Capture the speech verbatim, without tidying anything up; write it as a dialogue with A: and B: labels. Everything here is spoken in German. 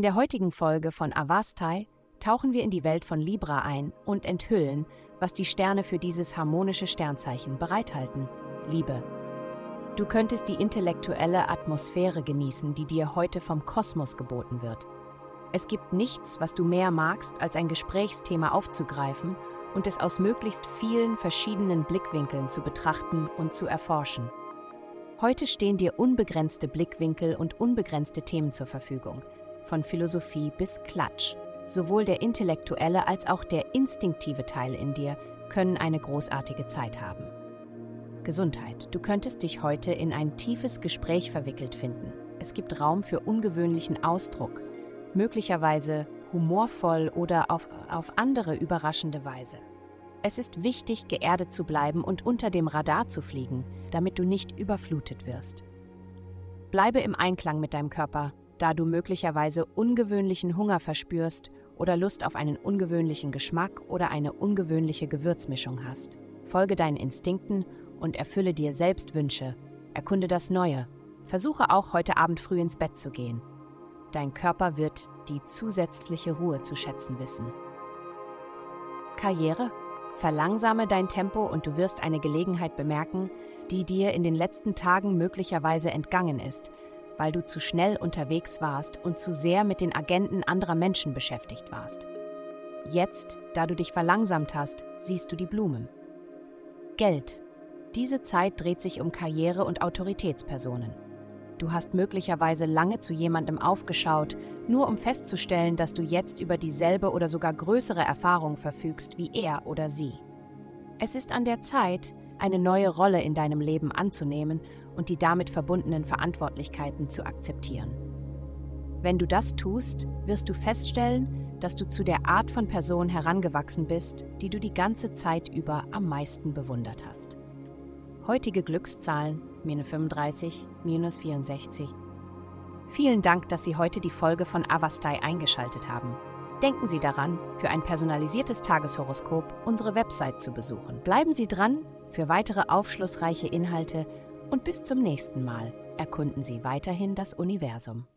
A: der heutigen Folge von Avastai tauchen wir in die Welt von Libra ein und enthüllen, was die Sterne für dieses harmonische Sternzeichen bereithalten. Liebe. Du könntest die intellektuelle Atmosphäre genießen, die dir heute vom Kosmos geboten wird. Es gibt nichts, was du mehr magst, als ein Gesprächsthema aufzugreifen und es aus möglichst vielen verschiedenen Blickwinkeln zu betrachten und zu erforschen. Heute stehen dir unbegrenzte Blickwinkel und unbegrenzte Themen zur Verfügung, von Philosophie bis Klatsch. Sowohl der intellektuelle als auch der instinktive Teil in dir können eine großartige Zeit haben. Gesundheit. Du könntest dich heute in ein tiefes Gespräch verwickelt finden. Es gibt Raum für ungewöhnlichen Ausdruck, möglicherweise humorvoll oder auf, auf andere überraschende Weise. Es ist wichtig, geerdet zu bleiben und unter dem Radar zu fliegen, damit du nicht überflutet wirst. Bleibe im Einklang mit deinem Körper, da du möglicherweise ungewöhnlichen Hunger verspürst oder Lust auf einen ungewöhnlichen Geschmack oder eine ungewöhnliche Gewürzmischung hast. Folge deinen Instinkten und erfülle dir selbst Wünsche. Erkunde das Neue. Versuche auch, heute Abend früh ins Bett zu gehen. Dein Körper wird die zusätzliche Ruhe zu schätzen wissen. Karriere? Verlangsame dein Tempo und du wirst eine Gelegenheit bemerken, die dir in den letzten Tagen möglicherweise entgangen ist, weil du zu schnell unterwegs warst und zu sehr mit den Agenden anderer Menschen beschäftigt warst. Jetzt, da du dich verlangsamt hast, siehst du die Blumen. Geld. Diese Zeit dreht sich um Karriere und Autoritätspersonen. Du hast möglicherweise lange zu jemandem aufgeschaut, nur um festzustellen, dass du jetzt über dieselbe oder sogar größere Erfahrung verfügst wie er oder sie. Es ist an der Zeit, eine neue Rolle in deinem Leben anzunehmen und die damit verbundenen Verantwortlichkeiten zu akzeptieren. Wenn du das tust, wirst du feststellen, dass du zu der Art von Person herangewachsen bist, die du die ganze Zeit über am meisten bewundert hast. Heutige Glückszahlen, minus fünfunddreißig, minus vierundsechzig. Vielen Dank, dass Sie heute die Folge von Avastai eingeschaltet haben. Denken Sie daran, für ein personalisiertes Tageshoroskop unsere Website zu besuchen. Bleiben Sie dran für weitere aufschlussreiche Inhalte und bis zum nächsten Mal erkunden Sie weiterhin das Universum.